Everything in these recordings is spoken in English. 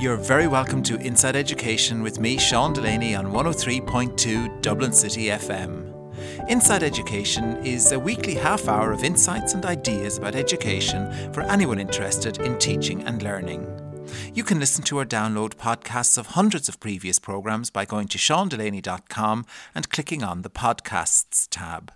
You're very welcome to Inside Education with me, Sean Delaney, on 103.2 Dublin City FM. Inside Education is a weekly half hour of insights and ideas about education for anyone interested in teaching and learning. You can listen to or download podcasts of hundreds of previous programmes by going to seandelaney.com and clicking on the Podcasts tab.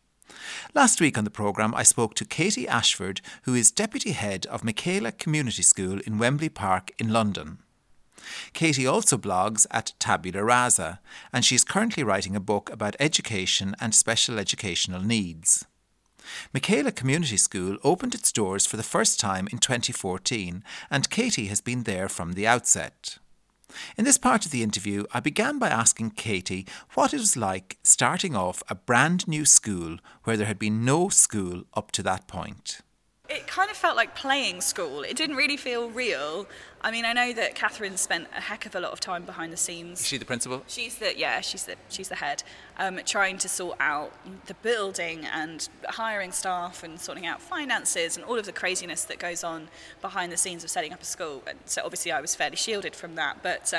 Last week on the programme, I spoke to Katie Ashford, who is Deputy Head of Michaela Community School in Wembley Park in London. Katie also blogs at Tabula Rasa, and she is currently writing a book about education and special educational needs. Michaela Community School opened its doors for the first time in 2014, and Katie has been there from the outset. In this part of the interview, I began by asking Katie what it was like starting off a brand new school where there had been no school up to that point. It kind of felt like playing school. It didn't really feel real. I mean, I know that Catherine spent a heck of a lot of time behind the scenes. Is she the principal? She's the head, trying to sort out the building and hiring staff and sorting out finances and all of the craziness that goes on behind the scenes of setting up a school. And so obviously I was fairly shielded from that. But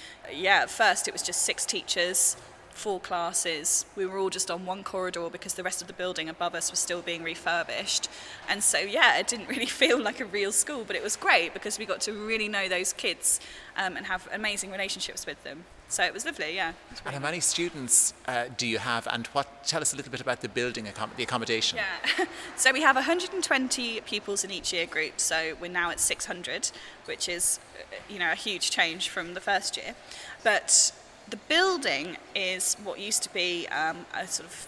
at first it was just 6 teachers, 4 classes. We were all just on one corridor because the rest of the building above us was still being refurbished. And so, it didn't really feel like a real school, but it was great because we got to really know those kids and have amazing relationships with them. So it was lovely, yeah. And how many students do you have, and tell us a little bit about the building, the accommodation? Yeah, so we have 120 pupils in each year group, so we're now at 600, which is, a huge change from the first year. But the building is what used to be a sort of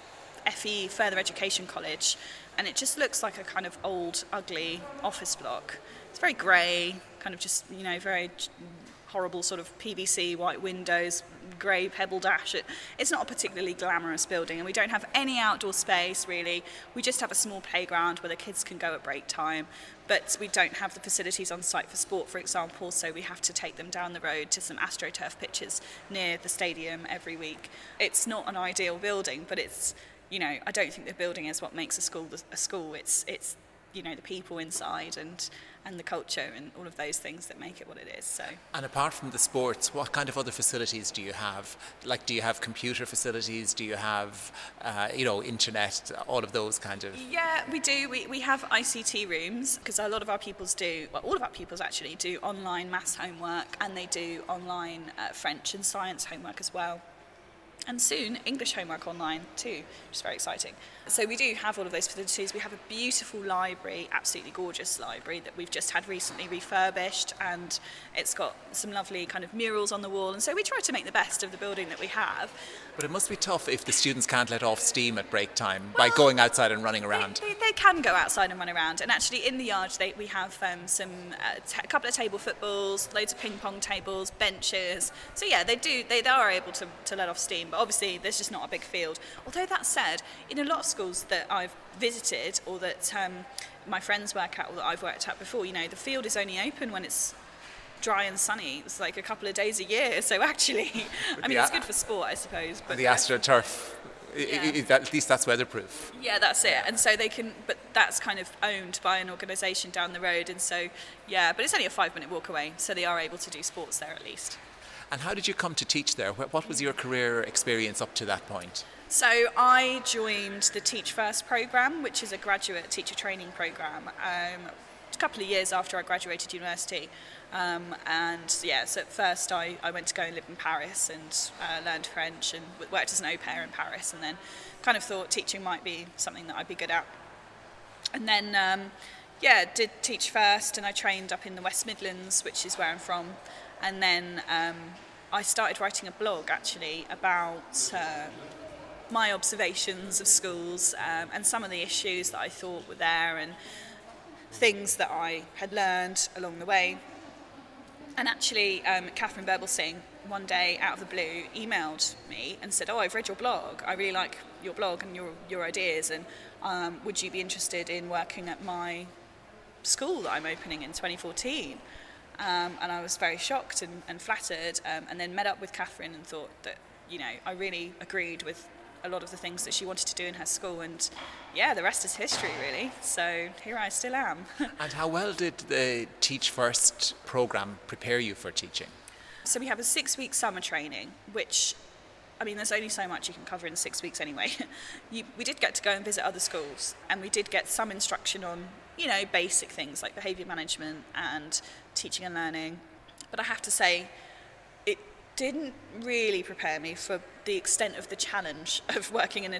FE, further education college, and it just looks like a kind of old, ugly office block. It's very grey, kind of just, very horrible sort of PVC, white windows, grey pebble dash. It's not a particularly glamorous building, and we don't have any outdoor space, really. We just have a small playground where the kids can go at break time. But we don't have the facilities on site for sport, for example, so we have to take them down the road to some AstroTurf pitches near the stadium every week. It's not an ideal building, but it's, I don't think the building is what makes a school a school. It's the people inside and the culture and all of those things that make it what it is. So. And apart from the sports, what kind of other facilities do you have? Like, do you have computer facilities? Do you have, internet, all of those kind of? Yeah, we do. We have ICT rooms because a lot of our pupils all of our pupils actually do online maths homework, and they do online French and science homework as well. And soon, English homework online too, which is very exciting. So we do have all of those facilities. We have a beautiful library, absolutely gorgeous library that we've just had recently refurbished, and it's got some lovely kind of murals on the wall. And so we try to make the best of the building that we have. But it must be tough if the students can't let off steam at break time by going outside and running around. They can go outside and run around. And actually in the yard we have a couple of table footballs, loads of ping pong tables, benches. So they are able to let off steam. But obviously there's just not a big field. Although that said, in a lot of schools that I've visited or that my friends work at or that I've worked at before, the field is only open when it's dry and sunny. It's like a couple of days a year. So actually, it's good for sport, I suppose. But the AstroTurf, at least that's weatherproof. Yeah, that's it. And so but that's kind of owned by an organisation down the road. And so, but it's only a 5-minute walk away. So they are able to do sports there at least. And how did you come to teach there? What was your career experience up to that point? So I joined the Teach First programme, which is a graduate teacher training programme, a couple of years after I graduated university. So at first I went to go and live in Paris and learned French and worked as an au pair in Paris, and then kind of thought teaching might be something that I'd be good at. And then, did Teach First, and I trained up in the West Midlands, which is where I'm from. And then I started writing a blog, actually, about my observations of schools and some of the issues that I thought were there and things that I had learned along the way. And actually, Catherine Berbelsing, one day, out of the blue, emailed me and said, I've read your blog. I really like your blog and your ideas, and would you be interested in working at my school that I'm opening in 2014? And I was very shocked and flattered, and then met up with Catherine and thought that, I really agreed with a lot of the things that she wanted to do in her school, and yeah, the rest is history really. So here I still am. And how well did the Teach First programme prepare you for teaching? So we have a 6-week summer training, which, I mean, there's only so much you can cover in 6 weeks anyway. We did get to go and visit other schools, and we did get some instruction on, you know, basic things like behaviour management and teaching and learning. But I have to say, it didn't really prepare me for the extent of the challenge of working in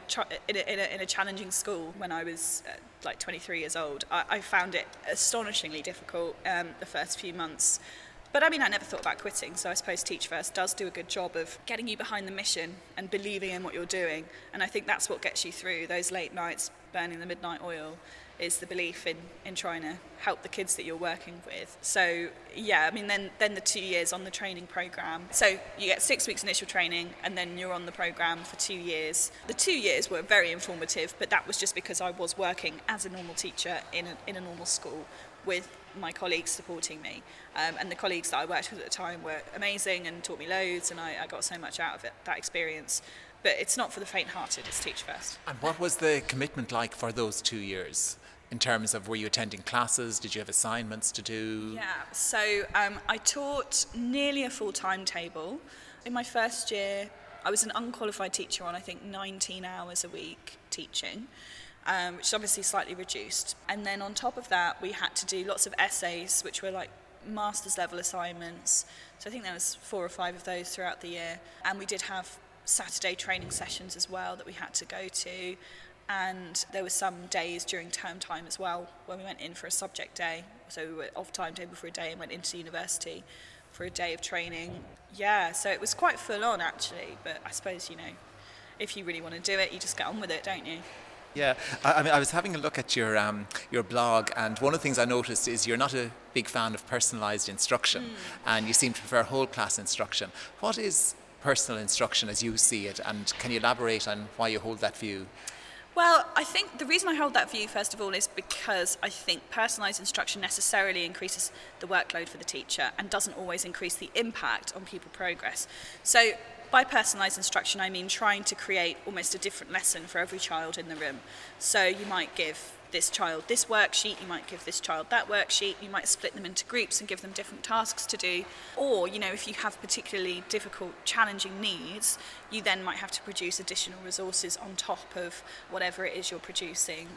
a challenging school when I was like 23 years old. I found it astonishingly difficult the first few months. But I mean, I never thought about quitting, so I suppose Teach First does do a good job of getting you behind the mission and believing in what you're doing. And I think that's what gets you through those late nights burning the midnight oil, is the belief in trying to help the kids that you're working with. So yeah, I mean, then the 2 years on the training programme. So you get 6 weeks initial training, and then you're on the programme for 2 years. The 2 years were very informative, but that was just because I was working as a normal teacher in a normal school with my colleagues supporting me. And the colleagues that I worked with at the time were amazing and taught me loads, and I got so much out of it, that experience. But it's not for the faint-hearted, it's Teach First. And what was the commitment like for those 2 years? In terms of, were you attending classes? Did you have assignments to do? Yeah, so I taught nearly a full timetable. In my first year, I was an unqualified teacher on, I think, 19 hours a week teaching, which is obviously slightly reduced. And then on top of that, we had to do lots of essays, which were like master's level assignments. So I think there was 4 or 5 of those throughout the year. And we did have Saturday training sessions as well that we had to go to. And there were some days during term time as well when we went in for a subject day. So we were off timetable for a day and went into university for a day of training. Yeah, so it was quite full on actually, but I suppose, you know, if you really want to do it, you just get on with it, don't you? Yeah, I mean, I was having a look at your blog, and one of the things I noticed is you're not a big fan of personalised instruction, and you seem to prefer whole class instruction. What is personal instruction as you see it, and can you elaborate on why you hold that view? Well, I think the reason I hold that view, first of all, is because I think personalised instruction necessarily increases the workload for the teacher and doesn't always increase the impact on pupil progress. So by personalised instruction, I mean trying to create almost a different lesson for every child in the room. So you might give this child this worksheet, you might give this child that worksheet, you might split them into groups and give them different tasks to do. Or, you know, if you have particularly difficult, challenging needs, you then might have to produce additional resources on top of whatever it is you're producing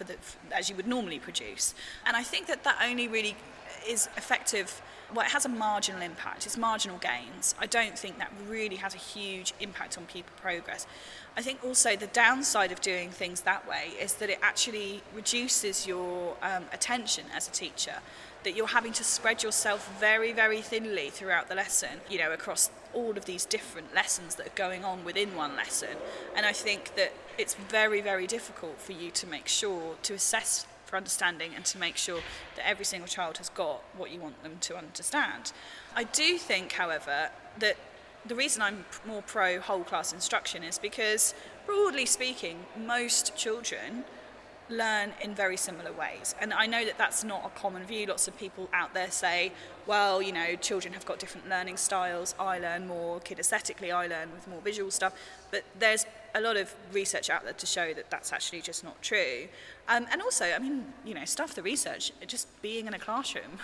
as you would normally produce. And I think that only really is effective. Well, it has a marginal impact, it's marginal gains. I don't think that really has a huge impact on pupil progress. I think also the downside of doing things that way is that it actually reduces your attention as a teacher, that you're having to spread yourself very, very thinly throughout the lesson, you know, across all of these different lessons that are going on within one lesson. And I think that it's very, very difficult for you to make sure to assess for understanding and to make sure that every single child has got what you want them to understand. I do think, however, that the reason I'm more pro whole class instruction is because, broadly speaking, most children learn in very similar ways. And I know that that's not a common view. Lots of people out there say, well, you know, children have got different learning styles. I learn more kinesthetically, I learn with more visual stuff. But there's a lot of research out there to show that that's actually just not true. And also, I mean, you know, stuff the research, just being in a classroom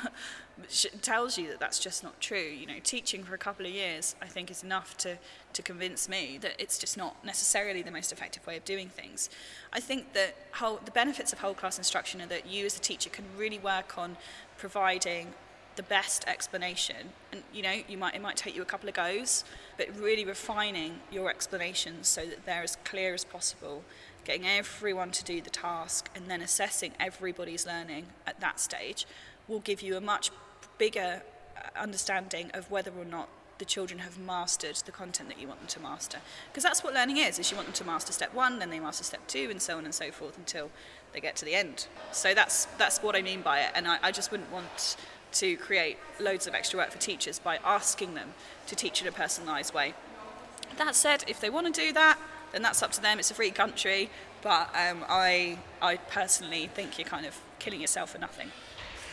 tells you that that's just not true. You know, teaching for a couple of years, I think, is enough to convince me that it's just not necessarily the most effective way of doing things. I think that the benefits of whole class instruction are that you as a teacher can really work on providing the best explanation, and you know, it might take you a couple of goes, but really refining your explanations so that they're as clear as possible, getting everyone to do the task, and then assessing everybody's learning at that stage will give you a much bigger understanding of whether or not the children have mastered the content that you want them to master. Because that's what learning is you want them to master step 1, then they master step 2, and so on and so forth until they get to the end. So that's what I mean by it, and I just wouldn't want to create loads of extra work for teachers by asking them to teach in a personalised way. That said, if they want to do that, then that's up to them. It's a free country, but I personally think you're kind of killing yourself for nothing.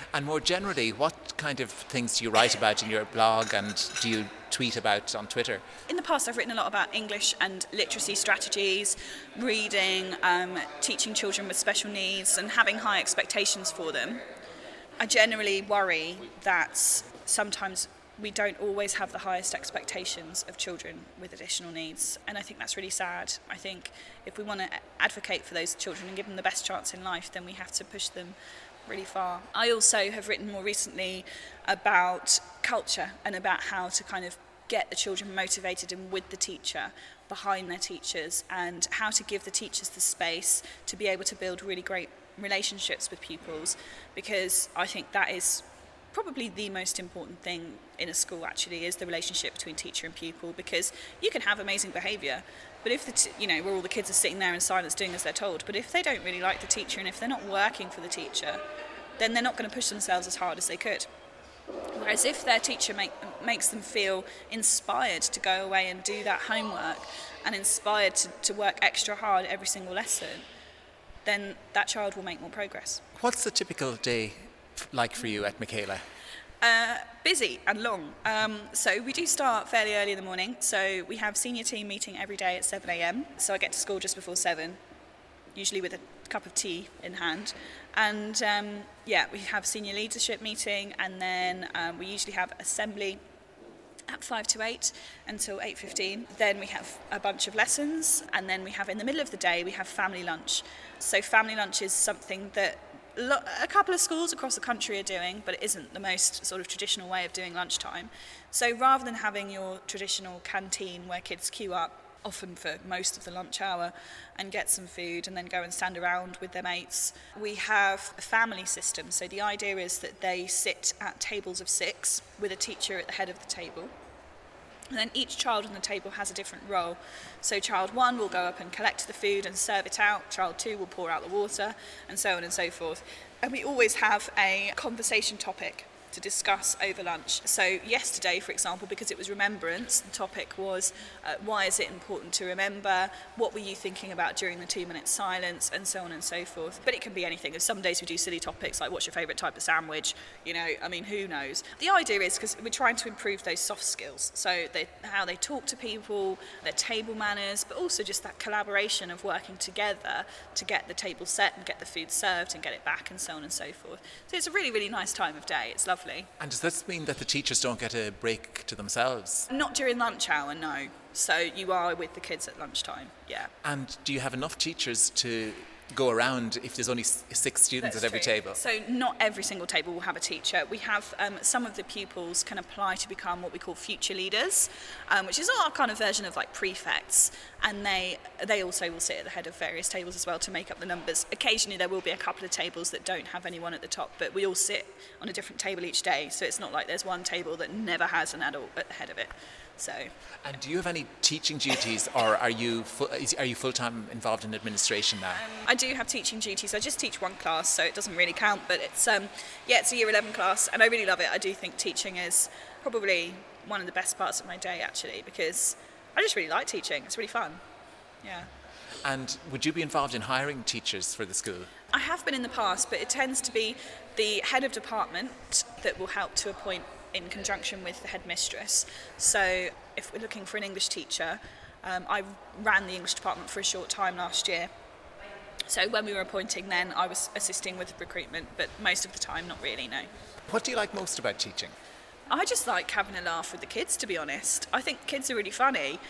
And more generally, what kind of things do you write about in your blog, and do you tweet about on Twitter? In the past, I've written a lot about English and literacy strategies, reading, teaching children with special needs and having high expectations for them. I generally worry that sometimes we don't always have the highest expectations of children with additional needs, and I think that's really sad. I think if we want to advocate for those children and give them the best chance in life, then we have to push them really far. I also have written more recently about culture and about how to kind of get the children motivated and with the teacher, behind their teachers, and how to give the teachers the space to be able to build really great relationships with pupils, because I think that is probably the most important thing in a school, actually, is the relationship between teacher and pupil, because you can have amazing behaviour, but if where all the kids are sitting there in silence doing as they're told, but if they don't really like the teacher and if they're not working for the teacher, then they're not going to push themselves as hard as they could. Whereas if their teacher makes them feel inspired to go away and do that homework and inspired to work extra hard every single lesson, then that child will make more progress. What's a typical day like for you at Michaela? Busy and long. So we do start fairly early in the morning. So we have senior team meeting every day at 7 a.m. So I get to school just before 7, usually with a cup of tea in hand. And we have senior leadership meeting, and then we usually have assembly at 5 to 8 until 8:15. Then we have a bunch of lessons, and then we have, in the middle of the day, we have family lunch. So family lunch is something that a couple of schools across the country are doing, but it isn't the most sort of traditional way of doing lunchtime. So rather than having your traditional canteen where kids queue up, often for most of the lunch hour, and get some food and then go and stand around with their mates, we have a family system. So the idea is that they sit at tables of 6 with a teacher at the head of the table. And then each child on the table has a different role. So child 1 will go up and collect the food and serve it out. Child 2 will pour out the water, and so on and so forth. And we always have a conversation topic to discuss over lunch. So yesterday, for example, because it was remembrance, the topic was why is it important to remember, what were you thinking about during the 2-minute silence, and so on and so forth. But it can be anything. Some days we do silly topics like what's your favourite type of sandwich, who knows. The idea is, because we're trying to improve those soft skills, so how they talk to people, their table manners, but also just that collaboration of working together to get the table set and get the food served and get it back, and so on and so forth. So it's a really, really nice time of day. It's lovely. And does this mean that the teachers don't get a break to themselves? Not during lunch hour, no. So you are with the kids at lunchtime, yeah. And do you have enough teachers to go around if there's only 6 students at every table? So not every single table will have a teacher. We have some of the pupils can apply to become what we call future leaders, which is our kind of version of like prefects, and they also will sit at the head of various tables as well to make up the numbers. Occasionally there will be a couple of tables that don't have anyone at the top, but we all sit on a different table each day, so it's not like there's one table that never has an adult at the head of it. So. And do you have any teaching duties, or are you full-time involved in administration now? I do have teaching duties. I just teach one class, so it doesn't really count, but it's a year 11 class, and I really love it. I do think teaching is probably one of the best parts of my day, actually, because I just really like teaching. It's really fun. Yeah. And would you be involved in hiring teachers for the school? I have been in the past, but it tends to be the head of department that will help to appoint in conjunction with the headmistress. So if we're looking for an English teacher, I ran the English department for a short time last year. So when we were appointing then, I was assisting with recruitment, but most of the time, not really, no. What do you like most about teaching? I just like having a laugh with the kids, to be honest. I think kids are really funny.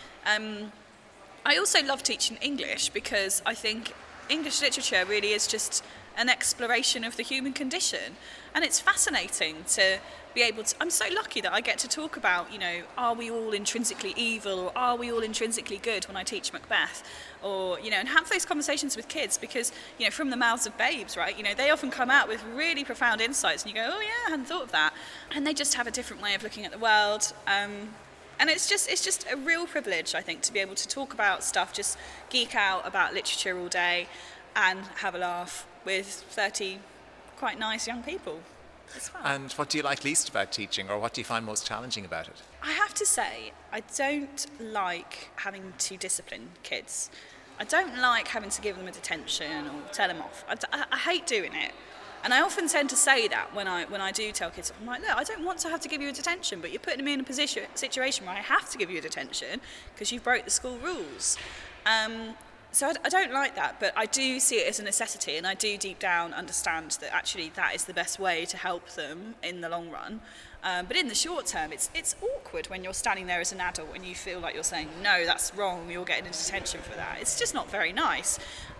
I also love teaching English because I think English literature really is just an exploration of the human condition, and it's fascinating to be able to. I'm so lucky that I get to talk about, are we all intrinsically evil, or are we all intrinsically good when I teach Macbeth, or and have those conversations with kids, because from the mouths of babes, right, they often come out with really profound insights, and you go, oh yeah, I hadn't thought of that, and they just have a different way of looking at the world. And it's just a real privilege, I think, to be able to talk about stuff, just geek out about literature all day and have a laugh with 30 quite nice young people. It's fun. And what do you like least about teaching, or what do you find most challenging about it? I have to say, I don't like having to discipline kids. I don't like having to give them a detention or tell them off. I hate doing it. And I often tend to say that when I do tell kids, I'm like, look, I don't want to have to give you a detention, but you're putting me in a situation where I have to give you a detention because you broke the school rules. So I don't like that, but I do see it as a necessity, and I do deep down understand that actually that is the best way to help them in the long run. But in the short term, it's awkward when you're standing there as an adult and you feel like you're saying, no, that's wrong, you're getting a detention for that. It's just not very nice.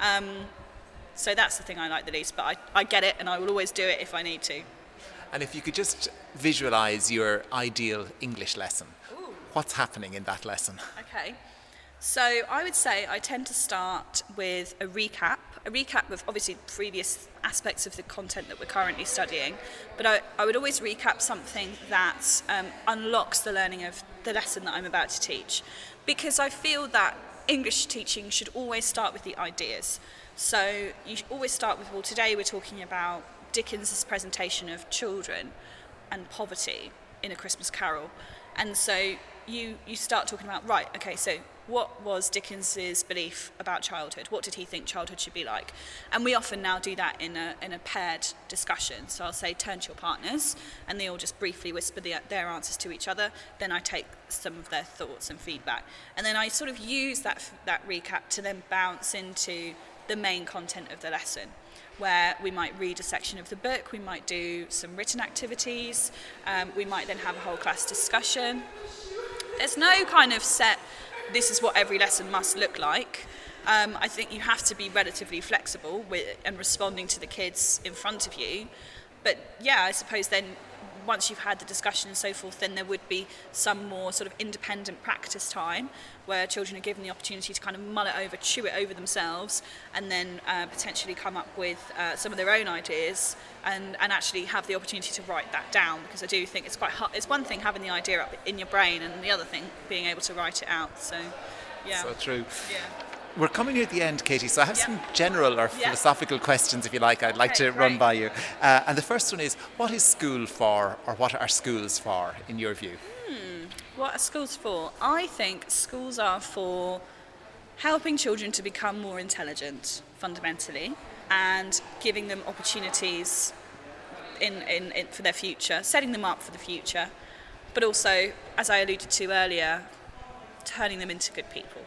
So that's the thing I like the least, but I get it, and I will always do it if I need to. And if you could just visualise your ideal English lesson, Ooh. What's happening in that lesson? Okay. So I would say I tend to start with a recap of obviously previous aspects of the content that we're currently studying, but I would always recap something that unlocks the learning of the lesson that I'm about to teach, because I feel that English teaching should always start with the ideas. So you always start with, well, today we're talking about Dickens's presentation of children and poverty in A Christmas Carol. And so you start talking about, right, okay, so what was Dickens's belief about childhood? What did he think childhood should be like? And we often now do that in a paired discussion. So I'll say, turn to your partners, and they all just briefly whisper their answers to each other. Then I take some of their thoughts and feedback. And then I sort of use that recap to then bounce into the main content of the lesson, where we might read a section of the book, we might do some written activities, we might then have a whole class discussion. There's no kind of set, this is what every lesson must look like. I think you have to be relatively flexible and responding to the kids in front of you. But yeah, I suppose then once you've had the discussion and so forth, then there would be some more sort of independent practice time where children are given the opportunity to kind of mull it over, chew it over themselves, and then potentially come up with some of their own ideas and actually have the opportunity to write that down, because I do think it's quite hard. It's one thing having the idea up in your brain, and the other thing being able to write it out. So, yeah. So true. Yeah. We're coming near the end, Katie, so I have some general or philosophical questions, if you like, I'd like to run by you. And the first one is, what is school for, or what are schools for, in your view? What are schools for? I think schools are for helping children to become more intelligent, fundamentally, and giving them opportunities in for their future, setting them up for the future, but also, as I alluded to earlier, turning them into good people.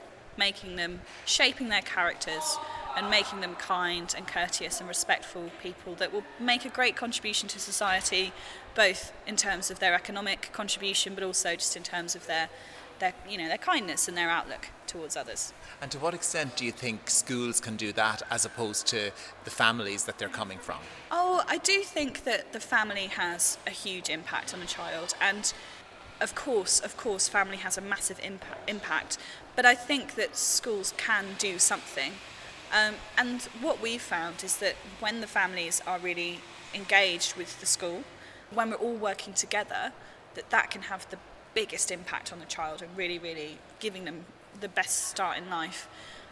Shaping their characters and making them kind and courteous and respectful people that will make a great contribution to society, both in terms of their economic contribution, but also just in terms of their kindness and their outlook towards others. And to what extent do you think schools can do that as opposed to the families that they're coming from? Oh, I do think that the family has a huge impact on a child, and Of course, family has a massive impact, but I think that schools can do something. And what we've found is that when the families are really engaged with the school, when we're all working together, that can have the biggest impact on the child and really, really giving them the best start in life.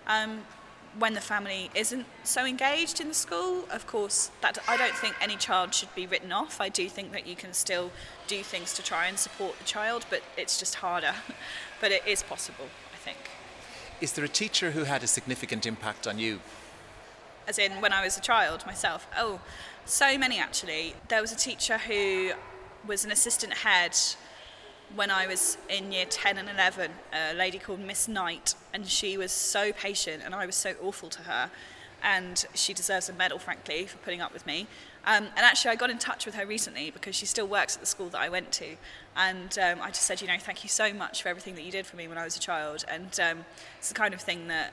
When the family isn't so engaged in the school, of course, that I don't think any child should be written off. I do think that you can still do things to try and support the child, but it's just harder. But it is possible, I think. Is there a teacher who had a significant impact on you? As in when I was a child myself? Oh, so many actually. There was a teacher who was an assistant head when I was in year 10 and 11, a lady called Miss Knight, and she was so patient and I was so awful to her, and she deserves a medal, frankly, for putting up with me. And actually I got in touch with her recently because she still works at the school that I went to, and I just said, thank you so much for everything that you did for me when I was a child. And it's the kind of thing that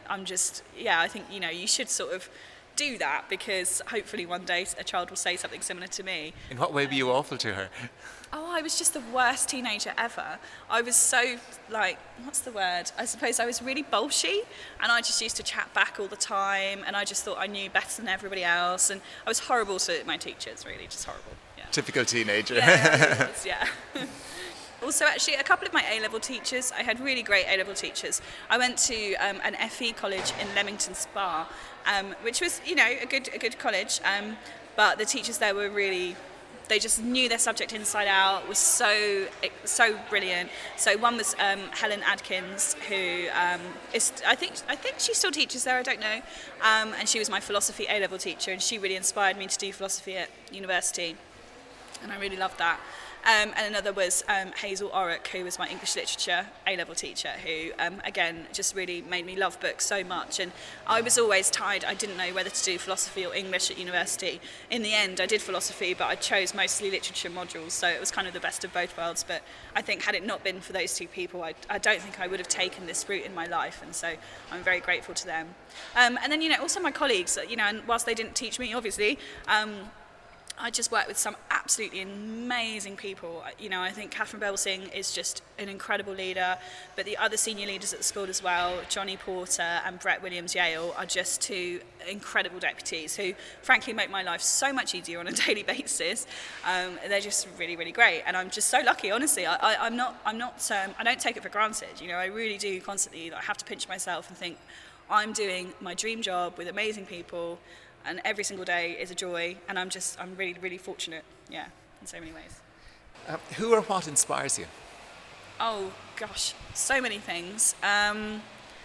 I think you should sort of do that, because hopefully one day a child will say something similar to me. In what way were you awful to her? Oh, I was just the worst teenager ever. I was so, what's the word? I suppose I was really bolshy, and I just used to chat back all the time, and I just thought I knew better than everybody else, and I was horrible to my teachers, really, just horrible. Yeah. Typical teenager. Yeah, it was, yeah. Also, actually, a couple of my A-level teachers, I had really great A-level teachers. I went to an FE college in Leamington Spa, which was, a good college, but the teachers there were really They just knew their subject inside out, was so brilliant. So one was Helen Adkins, who I think she still teaches there, I don't know, and she was my philosophy A-level teacher, and she really inspired me to do philosophy at university, and I really loved that. And another was Hazel Orrock, who was my English literature A-level teacher, who, again, just really made me love books so much. And I was always tied. I didn't know whether to do philosophy or English at university. In the end, I did philosophy, but I chose mostly literature modules, so it was kind of the best of both worlds. But I think had it not been for those two people, I don't think I would have taken this route in my life, and so I'm very grateful to them. And then, also my colleagues, and whilst they didn't teach me, obviously, I just worked with some absolutely amazing people. I think Catherine Belsing is just an incredible leader, but the other senior leaders at the school as well, Johnny Porter and Brett Williams-Yale, are just two incredible deputies who, frankly, make my life so much easier on a daily basis. They're just really, really great, and I'm just so lucky. Honestly, I don't take it for granted. I really do constantly. I have to pinch myself and think, I'm doing my dream job with amazing people. And every single day is a joy, and I'm really, really fortunate, in so many ways. Who or what inspires you? Oh, gosh, so many things. I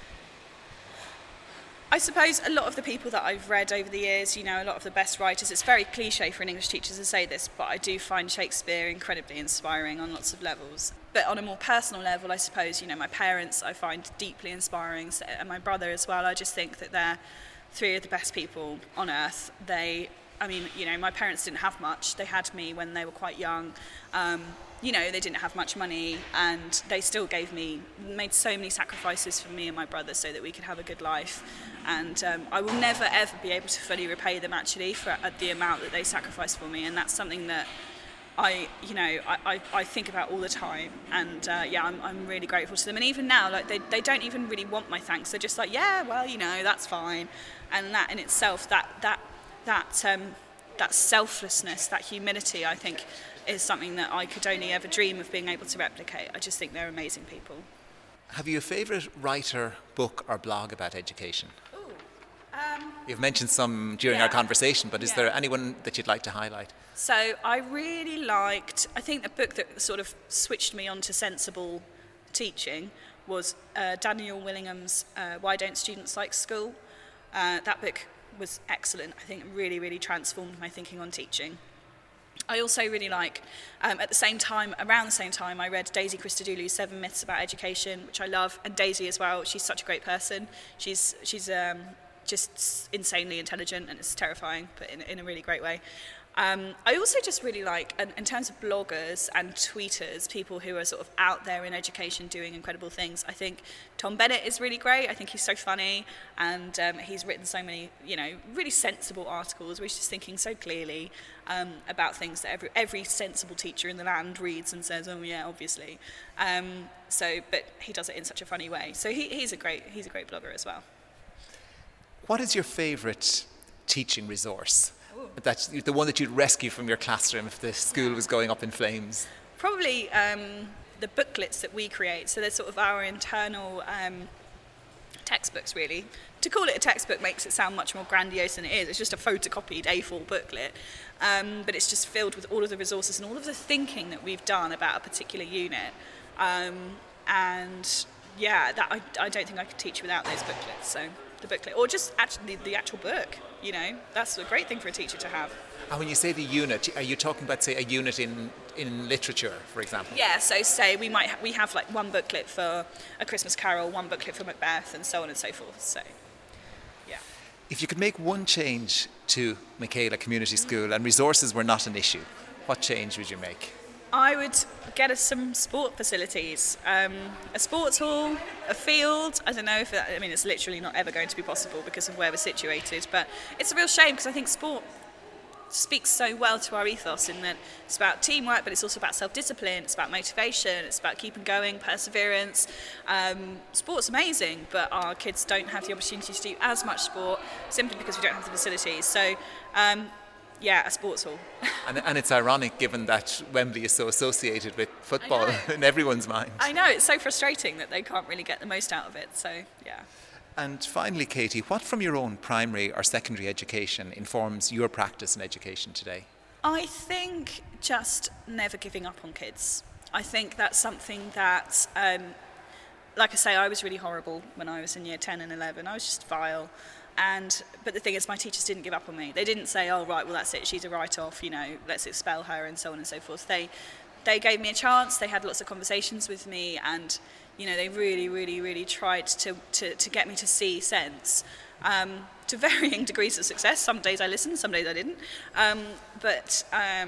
suppose a lot of the people that I've read over the years, a lot of the best writers, it's very cliche for an English teacher to say this, but I do find Shakespeare incredibly inspiring on lots of levels. But on a more personal level, I suppose, my parents I find deeply inspiring, and my brother as well. I just think that they're three of the best people on earth. My parents didn't have much. They had me when they were quite young. They didn't have much money, and they still made so many sacrifices for me and my brother so that we could have a good life. And I will never, ever be able to fully repay them, actually, for the amount that they sacrificed for me. And that's something that I think about all the time, and I'm really grateful to them. And even now, they don't even really want my thanks. They're just like, that's fine. And that in itself, that selflessness, that humility, I think, is something that I could only ever dream of being able to replicate. I just think they're amazing people. Have you a favourite writer, book, or blog about education? You've mentioned some during our conversation, but is there anyone that you'd like to highlight? So I really liked, I think the book that sort of switched me onto sensible teaching was Daniel Willingham's Why Don't Students Like School? That book was excellent. I think it really, really transformed my thinking on teaching. I also really like, around the same time, I read Daisy Christodoulou's 7 Myths About Education, which I love, and Daisy as well. She's such a great person. She's just insanely intelligent, and it's terrifying, but in a really great way. I also just really like, in terms of bloggers and tweeters, people who are sort of out there in education doing incredible things. I think Tom Bennett is really great. I think he's so funny, and he's written so many, really sensible articles where he's just thinking so clearly about things that every sensible teacher in the land reads and says, oh yeah, obviously. But he does it in such a funny way. So he's a great blogger as well. What is your favourite teaching resource? That's the one that you'd rescue from your classroom if the school was going up in flames? Probably the booklets that we create. So they're sort of our internal textbooks, really. To call it a textbook makes it sound much more grandiose than it is. It's just a photocopied A4 booklet. But it's just filled with all of the resources and all of the thinking that we've done about a particular unit. I don't think I could teach without those booklets. So the booklet, or just actually the actual book, that's a great thing for a teacher to have. And when you say the unit, are you talking about, say, a unit in literature, for example? Yeah, so say we have like one booklet for A Christmas Carol, one booklet for Macbeth, and so on and so forth. So, yeah. If you could make one change to Michaela Community School and resources were not an issue, what change would you make? I would get us some sport facilities, a sports hall, a field. I don't know if it's literally not ever going to be possible because of where we're situated, but it's a real shame because I think sport speaks so well to our ethos in that it's about teamwork, but it's also about self-discipline, it's about motivation, it's about keeping going, perseverance. Sport's amazing, but our kids don't have the opportunity to do as much sport simply because we don't have the facilities. So, a sports hall. and it's ironic given that Wembley is so associated with football in everyone's mind. I know, it's so frustrating that they can't really get the most out of it, so yeah. And finally, Katie, what from your own primary or secondary education informs your practice in education today? I think just never giving up on kids. I think that's something that, like I say, I was really horrible when I was in year 10 and 11. I was just vile. But the thing is, my teachers didn't give up on me. They didn't say, oh, right, well, that's it, she's a write-off, let's expel her and so on and so forth. They gave me a chance. They had lots of conversations with me, and they really, really, really tried to get me to see sense, to varying degrees of success. Some days I listened, some days I didn't. But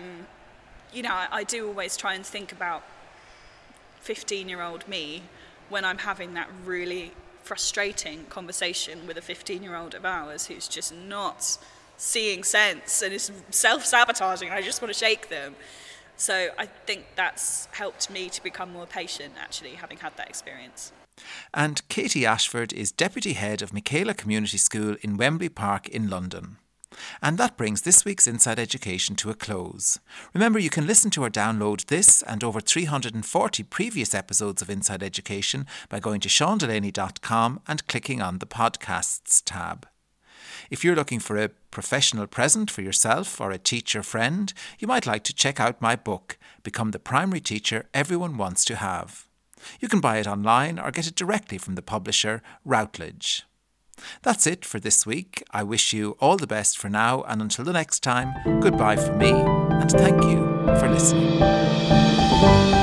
I do always try and think about 15-year-old me when I'm having that really frustrating conversation with a 15-year-old of ours who's just not seeing sense and is self-sabotaging. I just want to shake them. So I think that's helped me to become more patient, actually, having had that experience. And Katie Ashford is Deputy Head of Michaela Community School in Wembley Park in London. And that brings this week's Inside Education to a close. Remember, you can listen to or download this and over 340 previous episodes of Inside Education by going to SeanDelaney.com and clicking on the Podcasts tab. If you're looking for a professional present for yourself or a teacher friend, you might like to check out my book, Become the Primary Teacher Everyone Wants to Have. You can buy it online or get it directly from the publisher, Routledge. That's it for this week. I wish you all the best for now, and until the next time, goodbye from me, and thank you for listening.